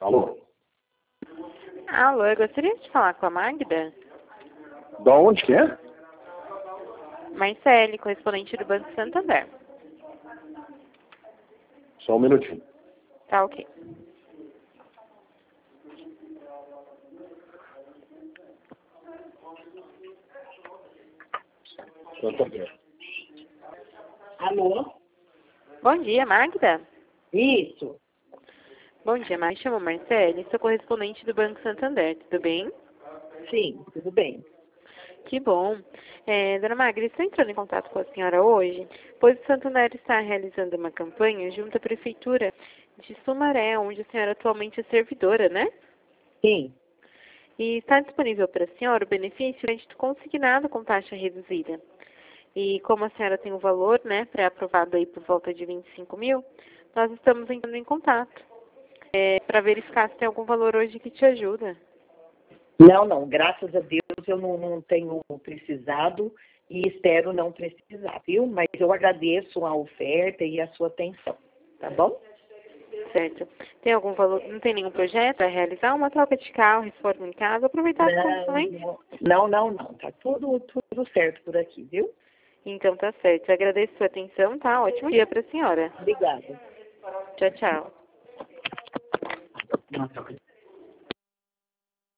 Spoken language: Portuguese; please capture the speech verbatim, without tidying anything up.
Alô? Alô, eu gostaria de falar com a Magda. Da onde que é? Marcele, correspondente do Banco Santander. Só um minutinho. Tá ok. Santander. Alô? Bom dia, Magda. Isso. Bom dia, Magda. Me chamo Marcele, sou correspondente do Banco Santander. Tudo bem? Sim, tudo bem. Que bom. É, dona Magda, estou entrando em contato com a senhora hoje, pois o Santander está realizando uma campanha junto à Prefeitura de Sumaré, onde a senhora atualmente é servidora, né? Sim. E está disponível para a senhora o benefício de crédito consignado com taxa reduzida. E como a senhora tem o valor, né, pré-aprovado aí por volta de vinte e cinco mil, nós estamos entrando em contato é, para verificar se tem algum valor hoje que te ajuda. Não, não, graças a Deus eu não, não tenho precisado e espero não precisar, viu? Mas eu agradeço a oferta e a sua atenção, tá bom? Certo. Tem algum valor, não tem nenhum projeto a realizar? Uma troca de carro, reforma em casa, aproveitar as condições? Não, não, não, não, tá tudo, tudo certo por aqui, viu? Então tá certo. Eu agradeço a sua atenção, tá? Ótimo dia para a senhora. Obrigada. Tchau, tchau. Nossa,